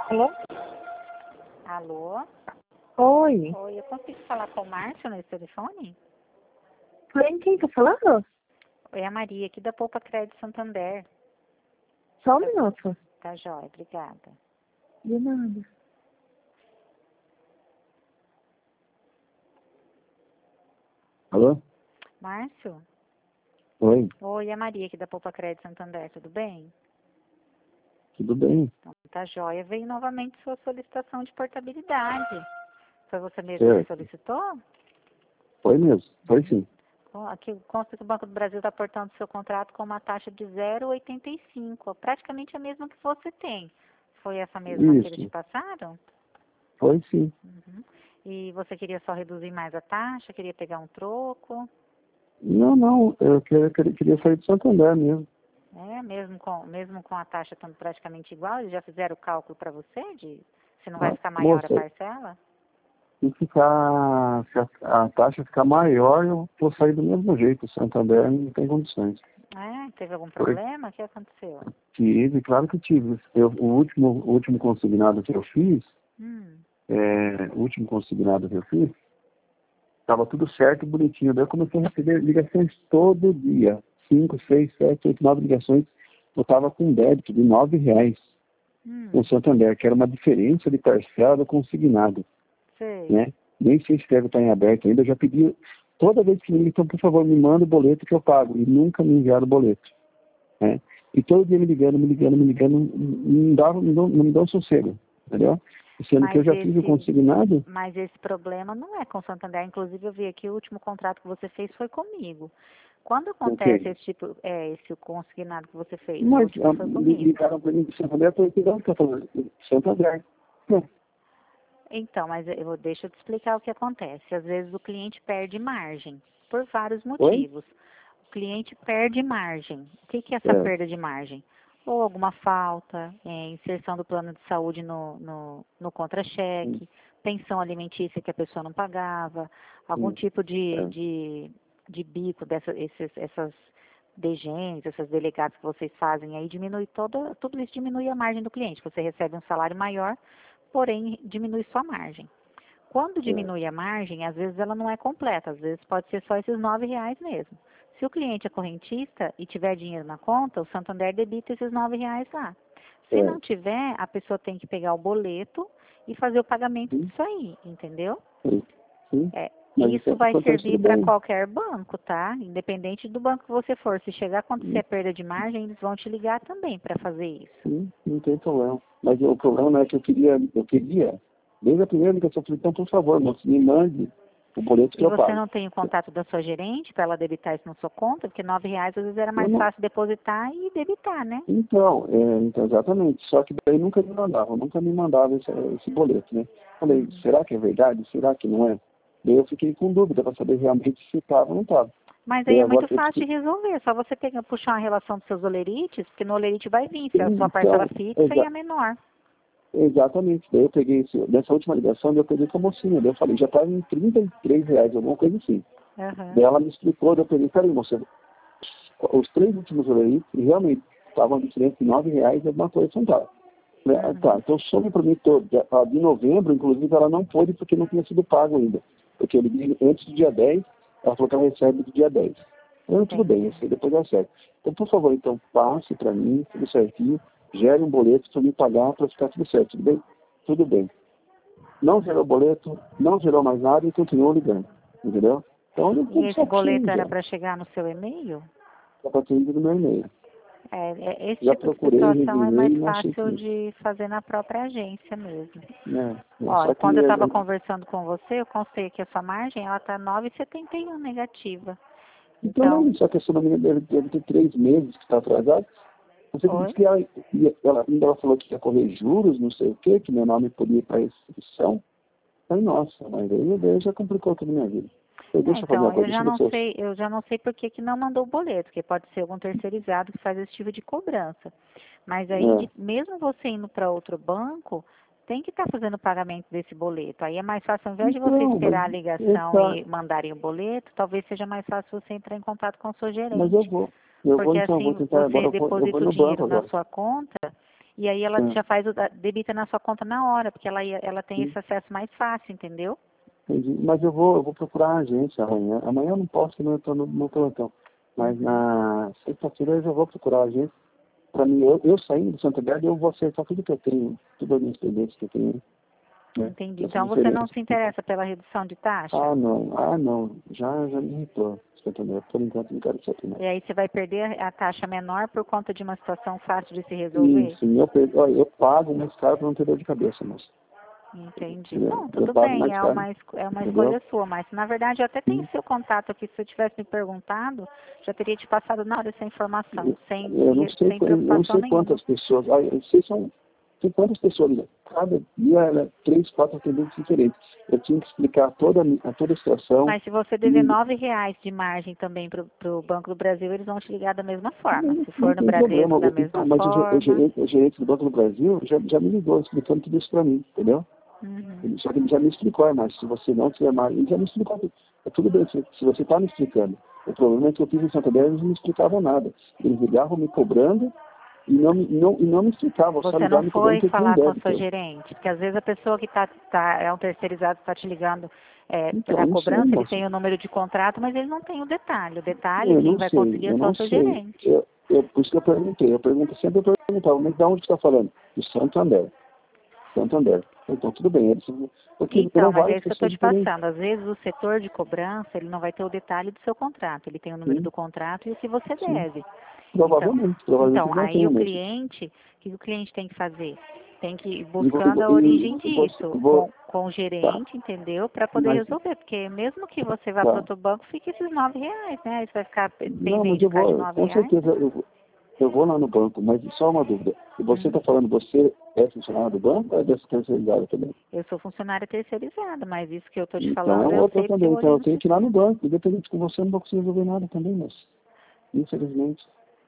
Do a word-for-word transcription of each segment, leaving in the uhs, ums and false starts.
Alô? Alô? Oi. Oi, eu consigo falar com o Márcio nesse telefone? Foi quem tá falando? Oi, a Maria, aqui da Poupa Crédito Santander. Só um minuto. Tá jóia, obrigada. De nada. Alô? Márcio? Oi, Oi, é a Maria aqui da Poupa Crédito Santander, tudo bem? tudo bem? Então, tá jóia. Veio novamente sua solicitação de portabilidade. Foi você mesmo que Certo. solicitou? Foi mesmo, foi sim. Bom, aqui consta que o Banco do Brasil está portando seu contrato com uma taxa de zero vírgula oitenta e cinco, praticamente a mesma que você tem. Foi essa mesma que eles te Isso, passaram? foi sim. Uhum. E você queria só reduzir mais a taxa? Queria pegar um troco? Não, não, eu queria, queria queria sair de Santander mesmo. É, mesmo com, mesmo com a taxa estando praticamente igual, eles já fizeram o cálculo para você de se não vai Ah, ficar maior a moça, parcela? se ficar, se a, a taxa ficar maior, eu vou sair do mesmo jeito. Santander não tem condições. É, teve algum Foi. problema? O que aconteceu? Tive, claro que tive. Eu, o, último, o último consignado que eu fiz, Hum, é, o último consignado que eu fiz, estava tudo certo, bonitinho. Daí eu comecei a receber ligações todo dia. Cinco, seis, sete, oito, nove ligações. Eu estava com um débito de nove reais com hum, o Santander, que era uma diferença de parcela do consignado, sei. né? Nem sei se deve estar em aberto ainda. Eu já pedi, toda vez que me ligam, então, por favor, me manda o boleto que eu pago. E nunca me enviaram o boleto, né? E todo dia me ligando, me ligando, me ligando, não, dava, não, não me dá um sossego, entendeu? Sendo que eu Mas já fiz o esse, consignado. mas esse problema não é com o Santander. Inclusive, eu vi aqui o último contrato que você fez foi comigo. Quando Com acontece quem? esse tipo, é, esse consignado que você fez, o Mas último ah, foi me comigo. ligaram para mim do Santander, eu falei, que não, que eu falei, Santander. Não, Então, mas eu, deixa eu te explicar o que acontece. Às vezes o cliente perde margem, por vários Oi? motivos. O cliente perde margem. O que, que é essa É. perda de margem? Ou alguma falta, é, inserção do plano de saúde no, no, no Hum, contra-cheque, pensão alimentícia que a pessoa não pagava, algum hum, tipo de, é. de, de bico, dessa, esses, essas degens, essas delegadas que vocês fazem aí, diminui toda, tudo isso diminui a margem do cliente. Você recebe um salário maior, porém diminui sua margem. Quando É. diminui a margem, às vezes ela não é completa, às vezes pode ser só esses nove reais mesmo. Se o cliente é correntista e tiver dinheiro na conta, o Santander debita esses nove reais lá. Se É. não tiver, a pessoa tem que pegar o boleto e fazer o pagamento Sim, disso aí, entendeu? sim, sim. É, Mas isso isso vai acontece servir tudo para bem. qualquer banco, tá? Independente do banco que você for. Se chegar a acontecer Sim, a perda de margem, eles vão te ligar também para fazer isso. sim, não tem problema. Mas o problema é que eu queria, eu queria, desde a primeira ligação, eu falei, então, por favor, moço, me mande o boleto que E eu você pago. não tem o contato da sua gerente para ela debitar isso na sua conta? Porque nove reais às vezes era Eu mais não, fácil depositar e debitar, né? então, é, então, exatamente. Só que daí nunca me mandava, nunca me mandava esse, esse boleto, né? Falei, Uhum. será que é verdade? Será que não é? Daí eu fiquei com dúvida para saber realmente se estava ou não estava. Mas aí Daí é agora muito eu fácil disse, de resolver. É só você pegar, puxar uma relação dos seus olerites, porque no olerite vai vir se a sua parcela então, fixa e exa a menor. exatamente. Daí eu peguei, esse, nessa última ligação, daí eu peguei com a mocinha. Daí eu falei, já estava em trinta e três reais, alguma coisa assim. Aham. Daí ela me explicou, daí eu peguei, peraí, moça, os três últimos olerites realmente estavam diferentes de nove reais e alguma coisa centavo. Falei, ah, tá, Uhum. então some para mim todo. De, ah, de novembro, inclusive, ela não pôde porque não tinha sido pago ainda. Porque eu liguei antes do dia dez, ela falou que ela recebe do dia dez. Então, tudo bem, Entendi. isso aí depois dá certo. Então, por favor, então, passe para mim, tudo certinho, gere um boleto para me pagar para ficar tudo certo, tudo bem? Tudo bem. Não gerou boleto, não gerou mais nada e continuou ligando, entendeu? Então, eu E tudo esse boleto certinho era já. para chegar no seu e-mail? Está para ter ido no meu e-mail. É, é- esse Já tipo de procurei, situação é revisei mais e não achei fácil que... de fazer na própria agência mesmo. Né, né, Ó, só que... quando eu estava é, conversando com você, eu constei que a sua margem ela está nove vírgula setenta e um negativa. então, Então, só que a sua menina deve, deve ter três meses que está atrasada. Você que disse oi? que ela, ia, ela, ainda ela falou que ia correr juros, não sei o quê, que meu nome podia ir para restrição. Aí, nossa, mas aí, daí já complicou toda a minha vida. Eu, É, deixa eu fazer então, uma eu coisa, já deixa eu ver não se eu... sei, eu já não sei por que que não mandou o boleto, porque pode ser algum terceirizado que faz esse tipo de cobrança. Mas aí, É, de- mesmo você indo para outro banco, tem que estar fazendo o pagamento desse boleto. Aí é mais fácil, ao invés de você então, mas, esperar a ligação eita, e mandarem o boleto, talvez seja mais fácil você entrar em contato com o seu mas eu gerente. vou. Eu vou Porque então, eu vou assim, tentar agora, você eu vou, eu vou deposita o no banco dinheiro na agora. sua conta E aí ela Hum. já faz o da- debita na sua conta na hora, porque ela, ia- ela tem Sim. esse acesso mais fácil, entendeu? Entendi. Mas eu vou, eu vou procurar a agência amanhã. Amanhã eu não posso, porque eu estou no, no plantão. Mas na sexta-feira eu já vou procurar a agência. Para mim, eu, eu saindo do Santander, eu vou acertar tudo que eu tenho, tudo as minhas pendências que eu tenho. Né? Entendi. Essa Então você não diferença. se interessa pela redução de taxa? Ah, não. Ah, não. Já, já me irritou. Santander. Por enquanto, não quero Santander. E aí você vai perder a taxa menor por conta de uma situação fácil de se resolver? Isso, eu, perco, olha, eu pago mais caro para não ter dor de cabeça, moça. Entendi. Eu- Não, eu tudo pago bem, mais é caro, uma, esco- é uma entendeu? escolha sua, mas na verdade eu até tenho Sim. seu contato aqui, se eu tivesse me perguntado, já teria te passado na hora essa informação, sem, Eu não sei, sem eu não preocupação sei nenhuma. quantas pessoas, ah, eu sei são, tem quantas pessoas, né? Cada dia era três, quatro atendentes diferentes. Eu tinha que explicar toda, a mi- a toda a situação. Mas se você dever E- nove reais de margem também para o Banco do Brasil, eles vão te ligar da mesma forma. Não, Se não for no tem Bradesco, problema. da Então, mesma mas o, ge- o, forma. gerente, o gerente do Banco do Brasil já, já me ligou explicando tudo isso para mim, entendeu? Uhum. Ele- Só que ele já me explicou, mas se você não tiver mais, ele já me explicou. tudo. É tudo bem, se, se você está me explicando. O problema é que eu fiz em Santander, eles não me explicavam nada. Eles ligavam me cobrando e não, me- não, e não me explicavam. Só Você ligavam não me cobrando foi que eu tinha um falar com a débito. sua gerente? Porque às vezes a pessoa que tá, tá, é um terceirizado está te ligando é, Então, para a eu não sei, cobrança, ele moça. tem o número de contrato, mas ele não tem o detalhe. O detalhe, Eu quem não vai sei, conseguir é eu só o não seu sei. gerente. Eu, eu, por isso que eu perguntei. Eu pergunto, sempre eu perguntava, mas de onde você está falando? De Santander. Santander. Então, tudo bem. Eles, porque Então, eram mas é várias isso que eu estou pessoas te diferentes. passando. Às vezes o setor de cobrança, ele não vai ter o detalhe do seu contrato. Ele tem o número Sim, do contrato e o que você sim. deve. Então, Provavelmente. Provavelmente então eles não aí têm o mesmo. cliente, o que o cliente tem que fazer? Tem que ir E, vo- buscando a e, origem e você, disso vou, com, com o tá, gerente, entendeu? Para poder mas, resolver. Porque mesmo que você vá para tá. outro banco, fica esses nove reais, né? Aí você vai ficar pe- Não, mas pendente eu por causa de vou, nove com reais. certeza, eu vou, eu vou lá no banco, mas só uma dúvida. E você Hum. está falando, você é funcionário do banco ou é dessa terceirizada também? Eu sou funcionária terceirizada, mas isso que eu estou te Então falando é eu outra sei porque também. eu Então olhei eu no tenho que ir lá sistema. no banco. Independente com você, eu não vou conseguir resolver nada também, mas infelizmente.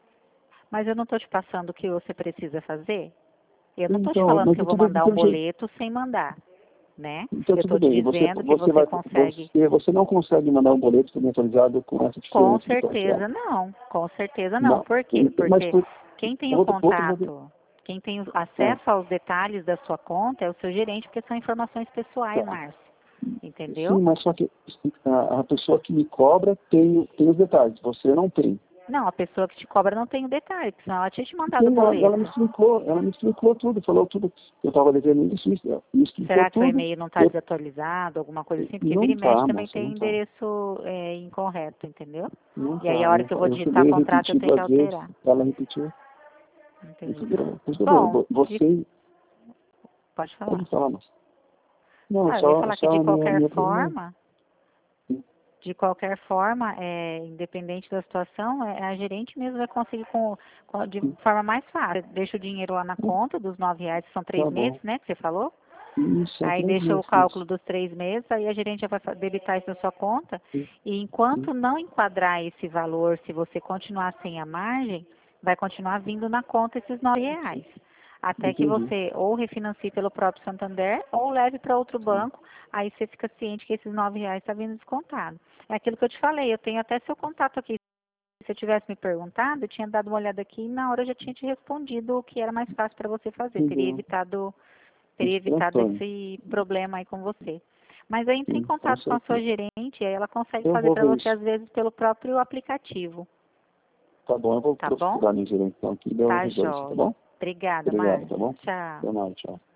Mas eu não estou te passando o que você precisa fazer. Eu não estou te Então, falando mas que eu vou tudo, mandar um tudo, boleto sem mandar, né? então Eu tudo estou te bem. Você, dizendo que você, você vai, consegue. você, você não consegue mandar um boleto também atualizado com essa Com diferença de taxa. certeza não, com certeza não. Não. Por quê? Então, mas Porque por quem tem o outro, outro contato, quem tem o é, acesso aos detalhes da sua conta é o seu gerente, porque são informações pessoais, tá. Márcio. Sim, Entendeu? mas só que a, a pessoa que me cobra tem, tem os detalhes, você não tem. Não, a pessoa que te cobra não tem o detalhe, porque senão ela tinha te mandado o Sim, ela, ela me boleto. explicou, ela me explicou tudo, falou tudo. Eu estava devendo isso, isso, ela me explicou Será que o tudo. e-mail não está Eu, desatualizado, alguma coisa assim? Porque não vira e mexe tá, também moça, tem não tá. endereço é, incorreto, entendeu? Não E aí tá, a hora não que eu tá. vou Eu digitar cheguei a contrato eu repetir tenho que duas vezes, alterar. ela repetiu. Entendi. Tudo, tudo bem. Bom, Vo- de... Você, pode falar. pode falar, moça. Não, Ah, eu ia só, falar que só de a minha, qualquer minha opinião. forma, de qualquer forma, é, independente da situação, é, a gerente mesmo vai conseguir com, com- de forma mais fácil. Deixa o dinheiro lá na conta dos nove reais, que são três Tá bom. meses, né, que você falou? Isso, são Aí três deixa o meses. cálculo Isso. dos três meses, aí a gerente já vai fa- debitar isso na sua conta. Sim, E sim. enquanto não enquadrar esse valor, se você continuar sem a margem, vai continuar vindo na conta esses nove reais. Até que Entendi. você ou refinancie pelo próprio Santander ou leve para outro banco, aí você fica ciente que esses nove reais está vindo descontado. É aquilo que eu te falei, eu tenho até seu contato aqui. Se eu tivesse me perguntado, eu tinha dado uma olhada aqui e na hora eu já tinha te respondido o que era mais fácil para você fazer. Teria Entendeu? evitado, teria Esse evitado Antônio. esse problema aí com você. Mas aí entre em Sim, com contato com a sua certeza. gerente, aí ela consegue Eu fazer vou para ver você, isso. às vezes, pelo próprio aplicativo. Tá bom, eu vou Tá bom? procurar minha gerente então aqui e eu Tá resolvo isso, tá jóia. bom? Obrigada, Obrigado, Márcia. tá bom? Tchau. Boa noite, tchau.